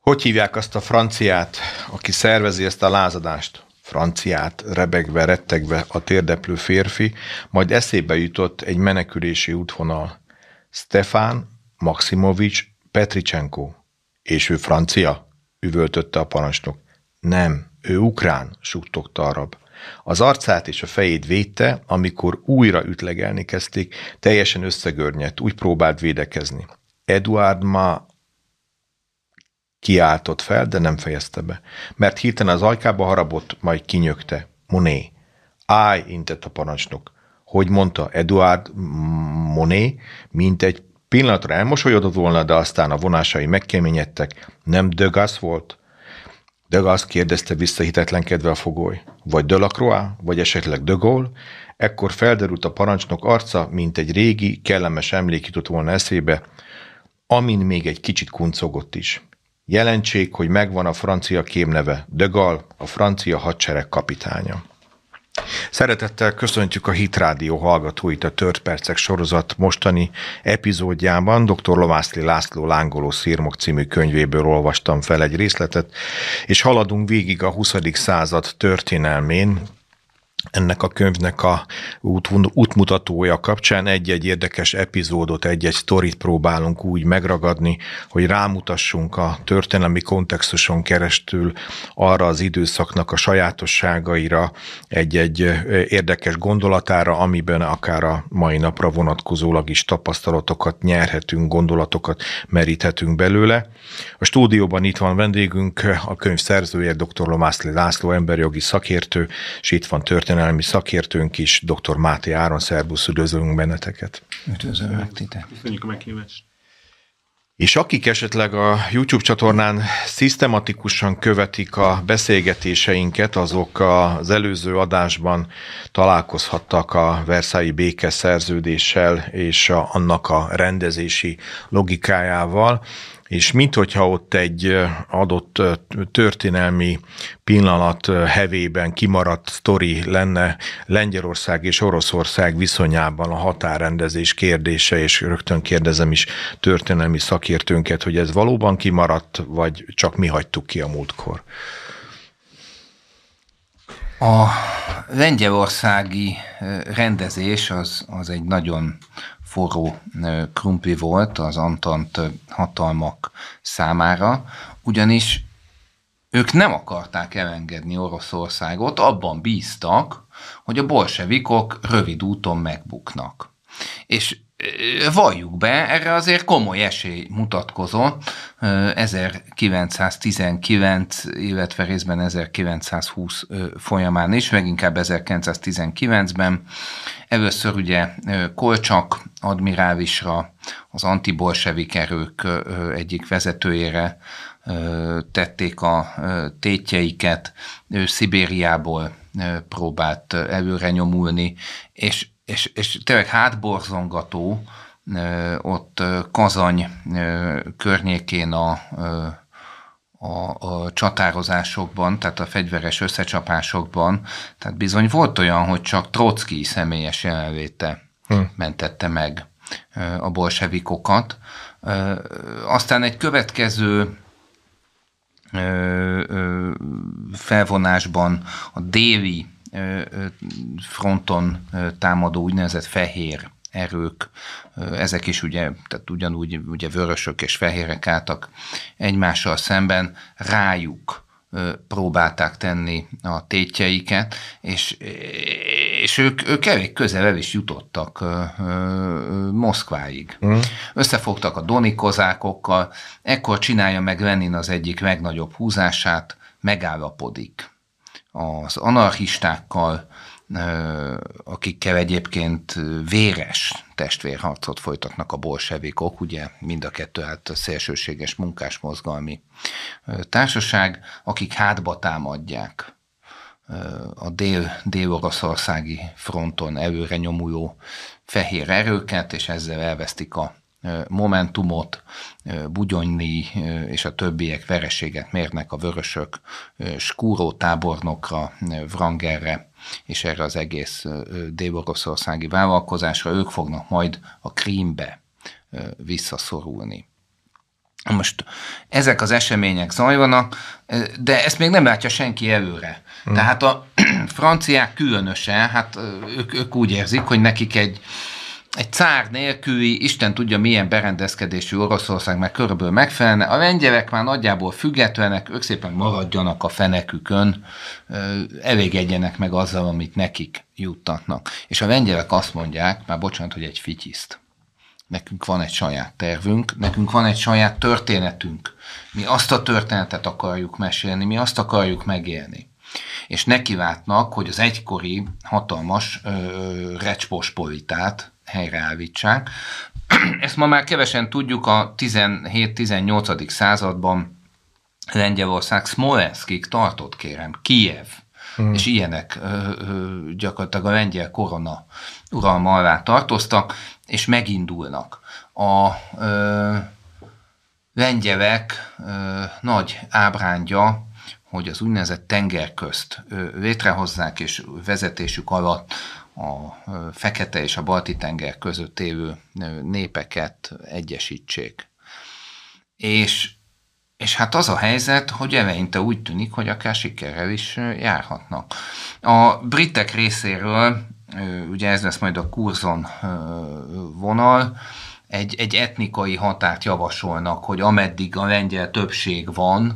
Hogy hívják azt a franciát, aki szervezi ezt a lázadást? Franciát, rebegve, rettegve a térdeplő férfi, majd eszébe jutott egy menekülési útvonal. Stefan Maximovics Petricsenko. És ő francia? Üvöltötte a parancsnok. Nem, ő ukrán, suttogta a rab. Az arcát és a fejét védte, amikor újra ütlegelni kezdték, teljesen összegörnyedt, úgy próbált védekezni. Eduard kiáltott fel, de nem fejezte be, mert hirtelen az ajkába harapott, majd kinyögte. Monet. Állj, intett a parancsnok. Hogy mondta Eduard Monet, mint egy pillanatra elmosolyodott volna, de aztán a vonásai megkeményedtek. Nem Degas volt? Degas, kérdezte vissza hitetlenkedve a fogoly. Vagy Delacroix, vagy esetleg De Gaulle? Ekkor felderült a parancsnok arca, mint egy régi, kellemes emlék jutott volna eszébe, amin még egy kicsit kuncogott is. Jelentsék, hogy megvan a francia kémneve, De Gaulle, a francia hadsereg kapitánya. Szeretettel köszöntjük a Hit Rádió hallgatóit a Tört percek sorozat mostani epizódjában. Dr. Lomászli László Lángoló szirmok című könyvéből olvastam fel egy részletet, és haladunk végig a 20. század történelmén. Ennek a könyvnek a útmutatója kapcsán egy-egy érdekes epizódot, egy-egy sztorit próbálunk úgy megragadni, hogy rámutassunk a történelmi kontextuson keresztül arra az időszaknak a sajátosságaira, egy-egy érdekes gondolatára, amiben akár a mai napra vonatkozólag is tapasztalatokat nyerhetünk, gondolatokat meríthetünk belőle. A stúdióban itt van vendégünk, a könyv szerzője, dr. Lomászli László, emberjogi szakértő, és itt van történelmi szakértőnk is, dr. Máté Áron. Szerbusz, üdvözlünk benneteket. Üdvözlök titeket. Köszönjük a meghívást. És akik esetleg a YouTube csatornán szisztematikusan követik a beszélgetéseinket, azok az előző adásban találkozhattak a Versailles békeszerződéssel és annak a rendezési logikájával, és minthogyha ott egy adott történelmi pillanat hevében kimaradt sztori lenne Lengyelország és Oroszország viszonyában a határrendezés kérdése, és rögtön kérdezem is történelmi szakértőnket, hogy ez valóban kimaradt, vagy csak mi hagytuk ki a múltkor? A lengyelországi rendezés az egy nagyon forró krumpli volt az antant hatalmak számára, ugyanis ők nem akarták elengedni Oroszországot, abban bíztak, hogy a bolsevikok rövid úton megbuknak. És valljuk be, erre azért komoly esély mutatkozott 1919, illetve részben 1920 folyamán is, meg inkább 1919-ben. Először ugye Kolcsak admirálisra, az antibolsevik erők egyik vezetőjére tették a tétjeiket, ő Szibériából próbált előre nyomulni, és tényleg hátborzongató ott Kazany környékén a csatározásokban, tehát a fegyveres összecsapásokban, tehát bizony volt olyan, hogy csak Trocki személyes jelenléte mentette meg a bolsevikokat. Aztán egy következő felvonásban a déli fronton támadó úgynevezett fehér erők, ezek is ugye, tehát ugyanúgy ugye vörösök és fehérek álltak egymással szemben, rájuk próbálták tenni a tétjeiket, és ők elég közel el is jutottak Moszkváig. Összefogtak a doni kozákokkal, ekkor csinálja meg Lenin az egyik legnagyobb húzását, megállapodik az anarchistákkal, akikkel egyébként véres testvérharcot folytatnak a bolsevikok, ugye mind a kettő hát szélsőséges munkásmozgalmi társaság, akik hátba támadják a dél-oroszországi fronton előre nyomuló fehér erőket, és ezzel elvesztik a momentumot, Bugyonyi és a többiek vereséget mérnek a vörösök Skúró tábornokra, Wrangelre és erre az egész dél-oroszországi vállalkozásra. Ők fognak majd a Krímbe visszaszorulni. Most ezek az események zajlanak, de ezt még nem látja senki előre. Tehát a franciák különösen, hát ők úgy érzik, hogy nekik egy cár nélküli, Isten tudja milyen berendezkedésű Oroszország meg körülbelül megfelelne, a lengyelek már nagyjából függetlenek, ők szépen maradjanak a fenekükön, elégedjenek meg azzal, amit nekik juttatnak. És a lengyelek azt mondják, már bocsánat, hogy egy fityiszt. Nekünk van egy saját tervünk, nekünk van egy saját történetünk. Mi azt a történetet akarjuk mesélni, mi azt akarjuk megélni. És nekilátnak, hogy az egykori hatalmas recspospolitát helyreállítsák. Ezt ma már kevesen tudjuk, a 17-18. században Lengyelország Szmolenszkig tartott, kérem, Kijev, és ilyenek gyakorlatilag a lengyel korona uralma alá tartoztak, és megindulnak. A lengyelek nagy ábrándja, hogy az úgynevezett tengerközt létrehozzák, és vezetésük alatt a Fekete és a Balti tenger között élő népeket egyesítsék. És hát az a helyzet, hogy eleinte úgy tűnik, hogy akár sikerrel is járhatnak. A britek részéről, ugye ez lesz majd a Curzon vonal, egy etnikai határt javasolnak, hogy ameddig a lengyel többség van,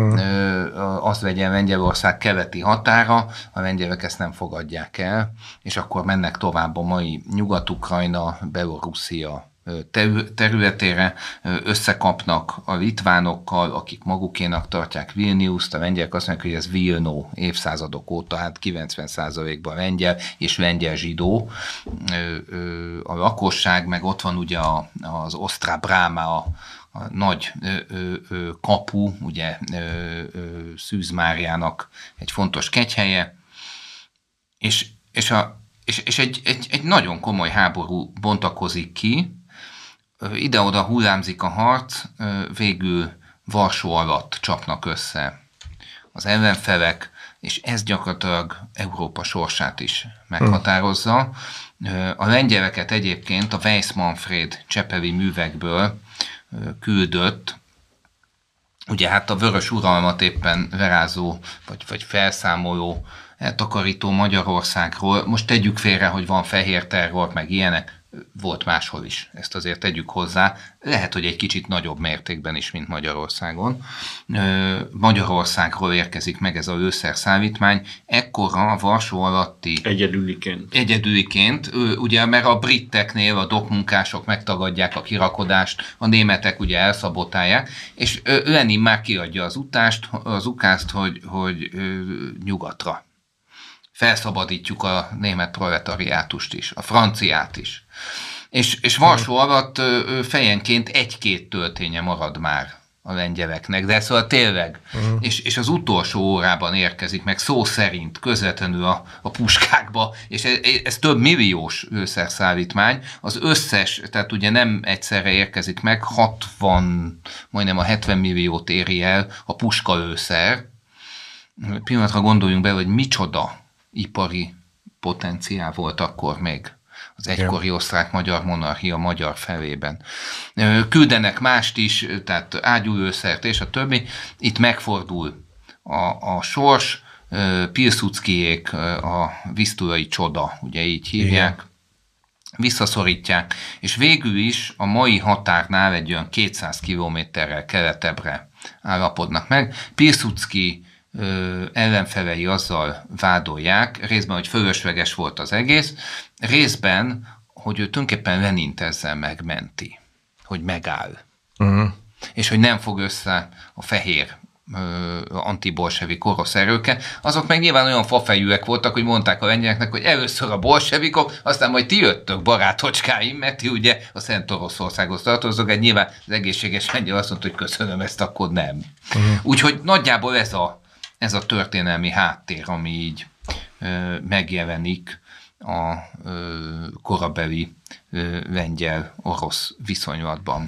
az legyen Lengyelország keleti határa, a lengyelek ezt nem fogadják el, és akkor mennek tovább a mai Nyugat-Ukrajna, Belorusszia területére, összekapnak a litvánokkal, akik magukénak tartják Vilniuszt, a lengyelek azt mondják, hogy ez Vilno évszázadok óta, hát 90%-ban lengyel és lengyel zsidó a lakosság, meg ott van ugye az Osztrá Bráma, a nagy kapu, ugye Szűz Máriának egy fontos kegyhelye, és egy nagyon komoly háború bontakozik ki, ide-oda hullámzik a harc, végül Varsó alatt csapnak össze az ellenfelek, és ez gyakorlatilag Európa sorsát is meghatározza. A lengyeleket egyébként a Weiss Manfred csepeli művekből küldött, ugye hát a vörös uralmat éppen verázó, vagy felszámoló, eltakarító Magyarországról. Most tegyük félre, hogy van fehér terror, meg ilyenek, volt máshol is, ezt azért tegyük hozzá. Lehet, hogy egy kicsit nagyobb mértékben is, mint Magyarországon. Magyarországról érkezik meg ez a lőszerszállítmány, ekkora a Varsó alatti... Egyedüliként, ugye, mert a briteknél a dokmunkások megtagadják a kirakodást, a németek ugye elszabotálják, és Lenin már kiadja az ukázt, hogy nyugatra. Felszabadítjuk a német proletariátust is, a franciát is. És Varsó alatt fejenként 1-2 tölténye marad már a lengyeleknek, de szóval tényleg. És az utolsó órában érkezik meg szó szerint közvetlenül a puskákba, és ez több milliós lőszerszállítmány. Az összes, tehát ugye nem egyszerre érkezik meg, 60, majdnem a 70 milliót éri el a puskalőszer. Pillanatra gondoljunk bele, hogy micsoda ipari potenciál volt akkor még az egykori osztrák-magyar monarchia magyar felében. Küldenek mást is, tehát ágyúlőszert és a többi. Itt megfordul a sors, Pilsudskiék a visztulai csoda, ugye így hívják, visszaszorítják, és végül is a mai határnál egy olyan 200 kilométerrel keletebbre állapodnak meg. Pilsudski ellenfelei azzal vádolják, részben, hogy fölösleges volt az egész, részben, hogy ő tulajdonképpen Lenint ezzel megmenti, hogy megáll. És hogy nem fog össze a fehér antibolsevik orosz erőkkel, azok meg nyilván olyan fafejűek voltak, hogy mondták a lengyeleknek, hogy először a bolsevikok, aztán majd ti jöttök, barátocskáim, mert ti ugye a Szent Oroszországhoz tartoztok, egy nyilván az egészséges lengyel azt mondta, hogy köszönöm, ezt akkor nem. Úgyhogy nagyjából ez a történelmi háttér, ami így megjelenik a korabeli lengyel-orosz viszonylatban.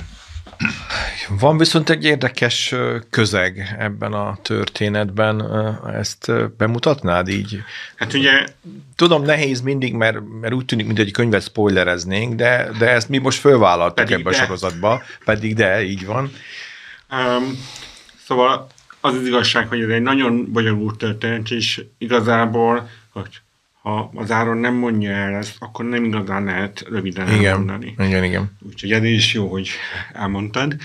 Van viszont egy érdekes közeg ebben a történetben, ezt bemutatnád így? Hát ugye... Tudom, nehéz mindig, mert úgy tűnik, mint egy könyvet spoilereznénk, de ezt mi most fölvállaltuk ebbe a sorozatba, pedig így van. Szóval az igazság, hogy ez egy nagyon bonyolult történet, és igazából, hogy ha az Áron nem mondja el ezt, akkor nem igazán lehet röviden elmondani. Igen. Úgyhogy ez is jó, hogy elmondtad.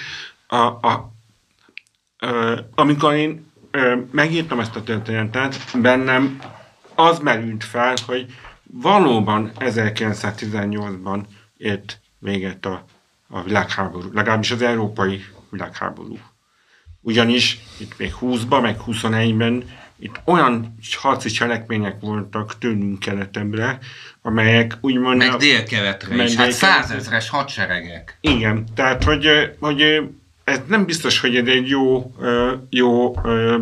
Amikor én megírtam ezt a történetet, bennem az merült fel, hogy valóban 1918-ban ért véget a világháború, legalábbis az európai világháború. Ugyanis itt még 20-ban, meg 21-ben itt olyan harci cselekmények voltak tőlünk keletebbre, amelyek úgymond... Meg délkeletre is, hát 100 000-es hadseregek. Igen, tehát hogy ez nem biztos, hogy ez egy jó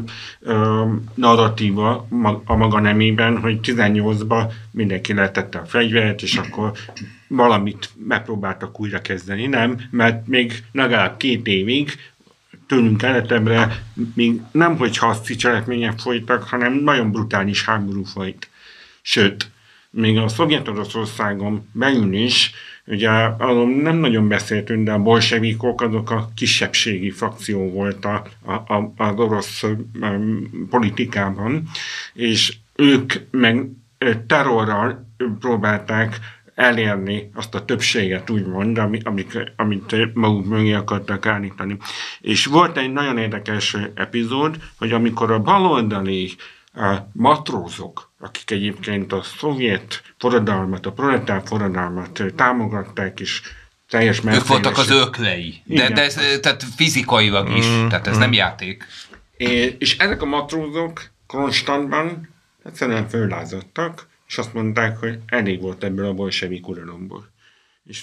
narratíva a maga nemében, hogy 18-ban mindenki letette a fegyvert, és akkor valamit megpróbáltak újra kezdeni. Nem, mert még legalább 2 évig tőlünk keletebbre még nem, hogy harci cselekmények folytak, hanem nagyon brutális háború folyt. Sőt, még a Szovjet-Oroszországon belül is, ugye arról nem nagyon beszéltünk, de a bolsevikok azok a kisebbségi frakció volt az orosz politikában, és ők meg terrorral próbálták elérni azt a többséget, úgymond, amit maguk mögé akartak állítani. És volt egy nagyon érdekes epizód, hogy amikor a baloldali matrózok, akik egyébként a szovjet forradalmat, a proletár forradalmat támogatták, és teljes ők voltak az öklei, de tehát fizikailag is, tehát ez nem játék. És ezek a matrózok Kronstadtban egyszerűen föllázadtak, és azt mondták, hogy elég volt ebből a bolsevik uralomból. És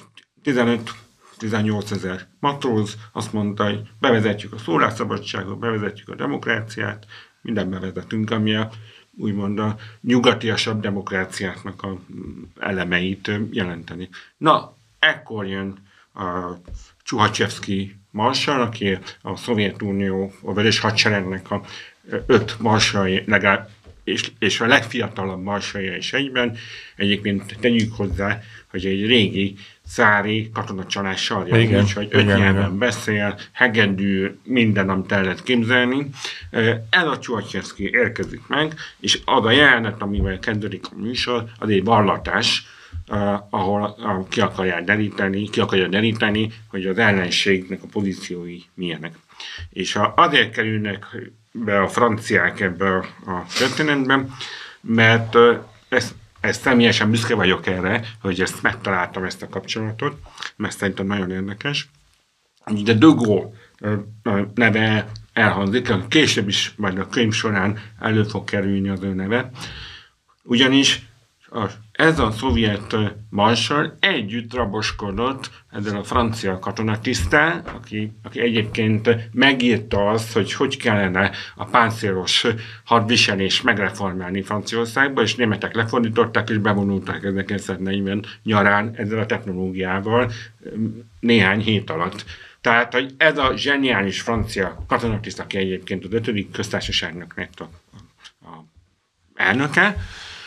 15-18 ezer matróz azt mondta, hogy bevezetjük a szólásszabadságot, bevezetjük a demokráciát, mindent bevezetünk, ami úgymond a nyugatiasabb demokráciáknak a elemeit jelenteni. Na, ekkor jön a Csuhachevszki marsall, aki a Szovjetunió, a Vörös Hadseregnek a 5 marsalja, legalább és a legfiatalabb marsalja is egyben. Egyébként tegyük hozzá, hogy egy régi szári katonacsalás sarja, úgyhogy 5 nyelven beszél, hegedű, minden, amit el lehet képzelni. Ez a Csuhachevszki érkezik meg, és az a jelenet, amivel kezdődik a műsor, az egy vallatás, ahol ki akarja deríteni, hogy az ellenségnek a pozíciói milyenek. És azért kerülnek be a franciák ebbe a történetben, mert ezt személyesen büszke vagyok erre, hogy ezt megtaláltam, ezt a kapcsolatot, mert szerintem nagyon érdekes. De de Gaulle neve elhangzik, később is majd a könyv során elő fog kerülni az ő neve, ugyanis ez a szovjet marshall együtt raboskodott ezzel a francia katonatiszttel, aki egyébként megírta azt, hogy kellene a páncélos hadviselést megreformálni Franciaországba, és németek lefordították, és bevonultak 1940 nyarán ezzel a technológiával néhány hét alatt. Tehát, hogy ez a zseniális francia katonatiszt, aki egyébként az 5. köztársaságnak lett a elnöke,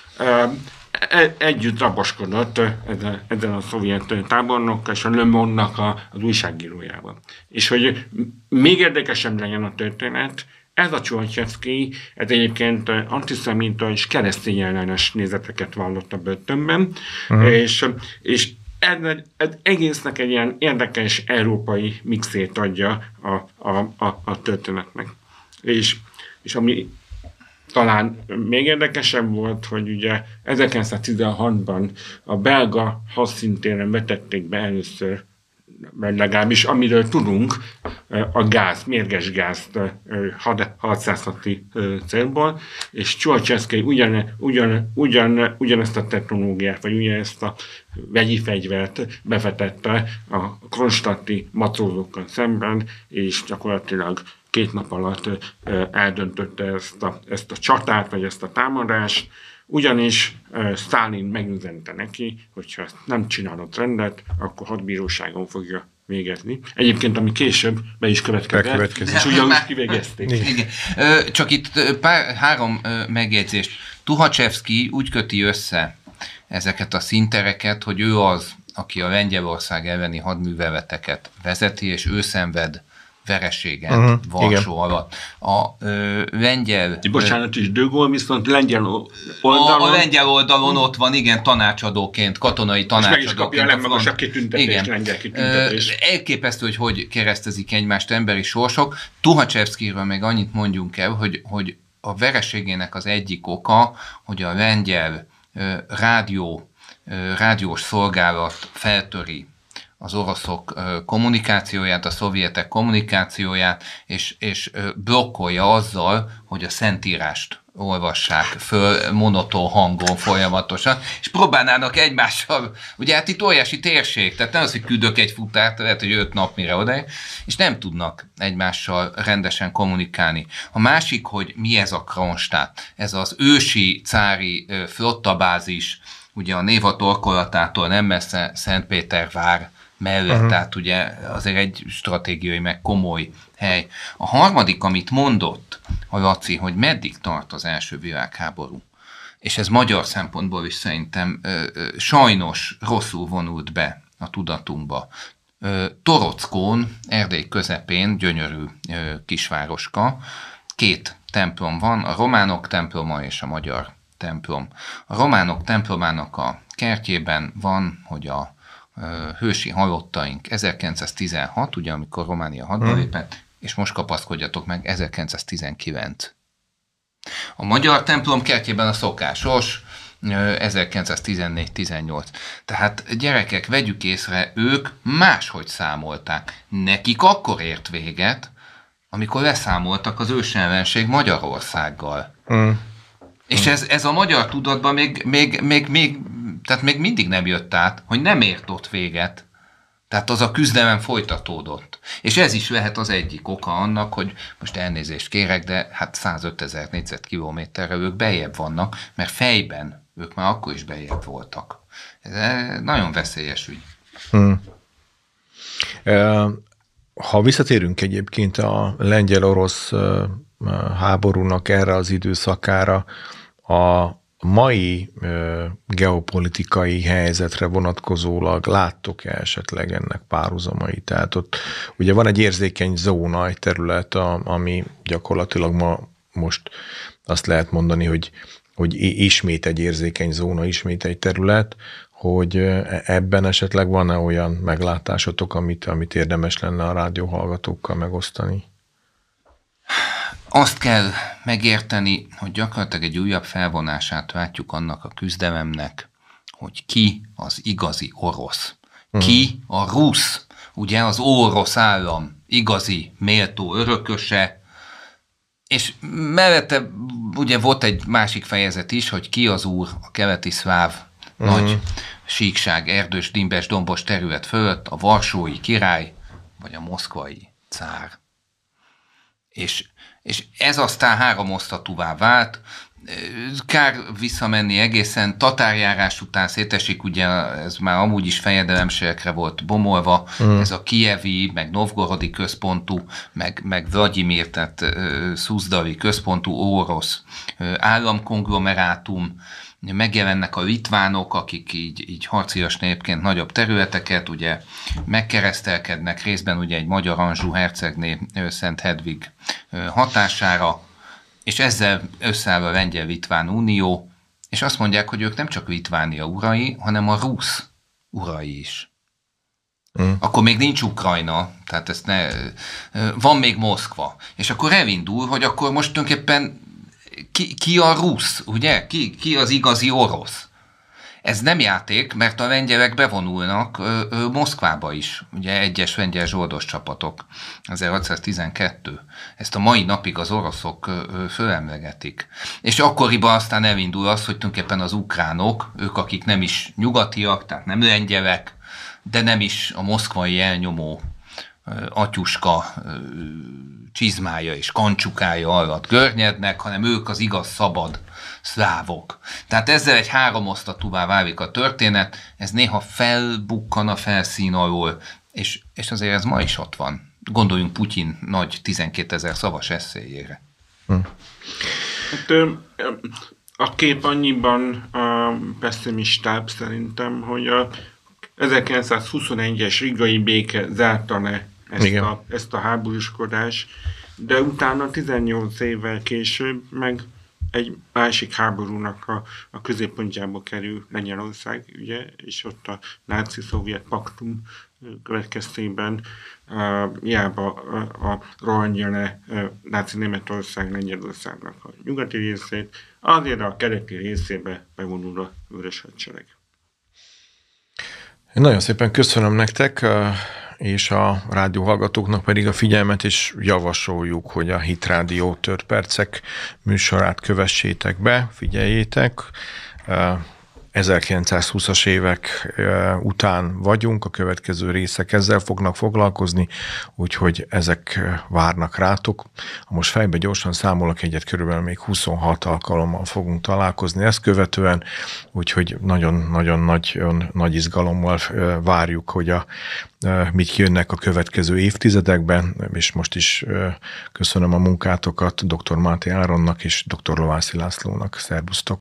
együtt raboskodott ezen a szovjet tábornokkal és a Le Monde-nak az újságírójával. És hogy még érdekesebb legyen a történet, ez a Csuhachevszki, ez egyébként antiszemita és keresztény ellenes nézeteket vallott a börtönben, és ez egésznek egy ilyen érdekes európai mixét adja a történetnek. És ami talán még érdekesebb volt, hogy ugye 1916-ban a belga hadszintéren vetették be először, legalábbis amiről tudunk, a gáz, mérges gázt hadszászati célból, és Csuhachevszki ugyanezt a technológiát, vagy ugyanezt a vegyi fegyvert bevetette a kronstadti matrózokkal szemben, és gyakorlatilag 2 nap alatt eldöntötte ezt a csatát, vagy ezt a támadást, ugyanis Sztálin megüzente neki, hogyha nem csinálott rendet, akkor hadbíróságon fogja végezni. Egyébként, ami később be is következett, és ugyanúgy kivégezték. Igen. Csak itt 3 megjegyzést. Csuhachevszki úgy köti össze ezeket a színtereket, hogy ő az, aki a Lengyelország elleni hadműveleteket vezeti, és ő szenved vereségen Varsó alatt. A lengyel... Bocsánat is, De Gaulle viszont lengyel oldalon... A lengyel oldalon ott van, igen, tanácsadóként, katonai tanácsadóként. És meg is kapja a legmagasabb kitüntetés, lengyel kitüntetés. Elképesztő, hogy keresztezik egymást emberi sorsok. Tuhacsevszkiről meg annyit mondjunk el, hogy a vereségének az egyik oka, hogy a lengyel rádiós szolgálat feltöri az oroszok kommunikációját, a szovjetek kommunikációját, és blokkolja azzal, hogy a szentírást olvassák föl monoton hangon folyamatosan, és próbálnának egymással, ugye hát itt óriási térség, tehát nem az, hogy küldök egy futárt, lehet, hogy 5 nap mire odaér, és nem tudnak egymással rendesen kommunikálni. A másik, hogy mi ez a Kronstadt, ez az ősi cári flottabázis, ugye a Néva torkolatától nem messze Szentpétervár mellett, tehát ugye azért egy stratégiai, meg komoly hely. A harmadik, amit mondott a Laci, hogy meddig tart az első világháború, és ez magyar szempontból is szerintem sajnos rosszul vonult be a tudatunkba. Torockón, Erdély közepén, gyönyörű kisvároska, 2 templom van, a románok temploma és a magyar templom. A románok templomának a kertjében van, hogy a hősi halottaink 1916, ugye amikor Románia hadba lépett, és most kapaszkodjatok meg, 1919. A magyar templom kertjében a szokásos 1914-18. Tehát gyerekek, vegyük észre, ők máshogy számolták. Nekik akkor ért véget, amikor leszámoltak az ősellenség Magyarországgal. És ez a magyar tudatban tehát még mindig nem jött át, hogy nem ért ott véget. Tehát az a küzdelem folytatódott. És ez is lehet az egyik oka annak, hogy most elnézést kérek, de hát 105 000 négyzetkilométerre ők bejjebb vannak, mert fejben ők már akkor is bejjebb voltak. Ez nagyon veszélyes ügy. Ha visszatérünk egyébként a lengyel-orosz háborúnak erre az időszakára, a mai geopolitikai helyzetre vonatkozólag láttok-e esetleg ennek párhuzamai? Tehát ott ugye van egy érzékeny zóna, egy terület, ami gyakorlatilag most azt lehet mondani, hogy ismét egy érzékeny zóna, ismét egy terület, hogy ebben esetleg van-e olyan meglátásotok, amit érdemes lenne a rádióhallgatókkal megosztani? Azt kell megérteni, hogy gyakorlatilag egy újabb felvonását látjuk annak a küzdelemnek, hogy ki az igazi orosz. Ki a rusz, ugye az orosz állam igazi méltó örököse, és mellette ugye volt egy másik fejezet is, hogy ki az úr a keleti szláv nagy síkság, erdős, dimbes, dombos terület fölött, a varsói király, vagy a moszkvai cár. És ez aztán háromosztatúvá vált, kár visszamenni egészen, tatárjárás után szétesik, ugye ez már amúgy is fejedelemségekre volt bomolva, ez a kijevi, meg novgorodi központú, meg Vlagyimir, tehát szuzdali központú orosz államkonglomerátum, megjelennek a litvánok, akik így harcias népként nagyobb területeket, ugye megkeresztelkednek részben ugye egy magyar Anjou hercegné Szent Hedvig hatására, és ezzel összeáll a Lengyel-Litván Unió, és azt mondják, hogy ők nem csak Litvánia urai, hanem a rusz urai is. Akkor még nincs Ukrajna, tehát ezt van még Moszkva. És akkor elindul, hogy akkor most tulajdonképpen ki a rusz, ugye? Ki az igazi orosz? Ez nem játék, mert a lengyelek bevonulnak Moszkvába is, ugye egyes lengyel zsoldos csapatok, 1612. Ezt a mai napig az oroszok fölemlegetik. És akkoriban aztán elindul az, hogy tulajdonképpen az ukránok, ők akik nem is nyugatiak, tehát nem lengyelek, de nem is a moszkvai elnyomó atyuska csizmája és kancsukája alatt görnyednek, hanem ők az igaz szabad szlávok. Tehát ezzel egy háromosztatúvá válik a történet, ez néha felbukkan a felszín alól, és azért ez ma is ott van. Gondoljunk Putyin nagy 12 000 szavas esszéjére. Hát, a kép annyiban pessimistább szerintem, hogy a 1921-es rigai béke zárta le ezt a háborúskodást, de utána 18 évvel később meg egy másik háborúnak a középpontjába kerül Lengyelország, ugye, és ott a náci-szovjet paktum következtében hiába a rohanja náci Németország Lengyelországnak a nyugati részét, azért a keleti részébe bevonul a Vörös Hadsereg. Nagyon szépen köszönöm nektek, és a rádióhallgatóknak pedig a figyelmet, és javasoljuk, hogy a Hit Rádió Történetpercek műsorát kövessétek be, figyeljétek. 1920-as évek után vagyunk, a következő részek ezzel fognak foglalkozni, úgyhogy ezek várnak rátok. Most fejbe gyorsan számolok egyet, körülbelül még 26 alkalommal fogunk találkozni ezt követően, úgyhogy nagyon nagy izgalommal várjuk, hogy mit jönnek a következő évtizedekben, és most is köszönöm a munkátokat dr. Máté Áronnak és dr. Lovászi Lászlónak. Szerbusztok!